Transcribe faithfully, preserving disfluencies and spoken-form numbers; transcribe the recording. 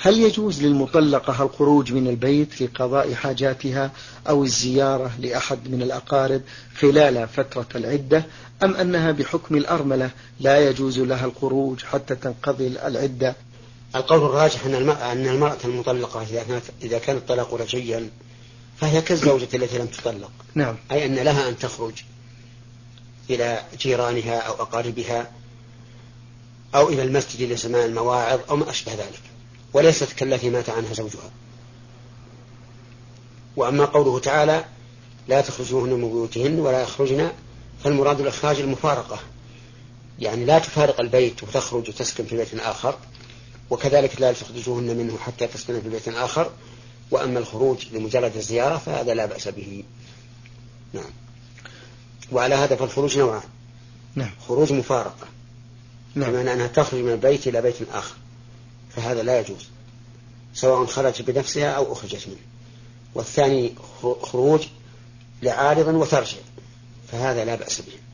هل يجوز للمطلقة الخروج من البيت لقضاء حاجاتها أو الزيارة لأحد من الأقارب خلال فترة العدة، أم أنها بحكم الأرملة لا يجوز لها الخروج حتى تنقضي العدة؟ القول الراجح أن المرأة, أن المرأة المطلقة إذا كانت إذا كان الطلاق رجعيا فهي كالزوجة التي لم تطلق. نعم. أي أن لها أن تخرج إلى جيرانها أو أقاربها أو إلى المسجد لسماع المواعظ أو ما أشبه ذلك، وليست كالتي مات عنها زوجها. وأما قوله تعالى لا تخرجوهن من بيوتهن ولا يخرجن، فالمراد الإخراج المفارقة، يعني لا تفارق البيت وتخرج وتسكن في بيت آخر، وكذلك لا تخرجوهن منه حتى تسكن في بيت آخر. وأما الخروج لمجرد الزيارة فهذا لا بأس به. نعم. وعلى هذا فالخروج نوعان. نعم. خروج مفارقة، نعم. بمعنى أنها تخرج من البيت إلى بيت آخر، فهذا لا يجوز سواء خرجت بنفسها أو أخرجت منه. والثاني خروج لعارض وترجع، فهذا لا بأس به.